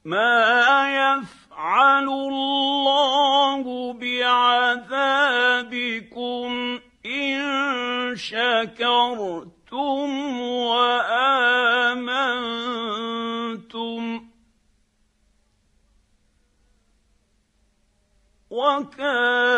ما يفعل الله بعذابكم إن شكرتم وآمنتم وكان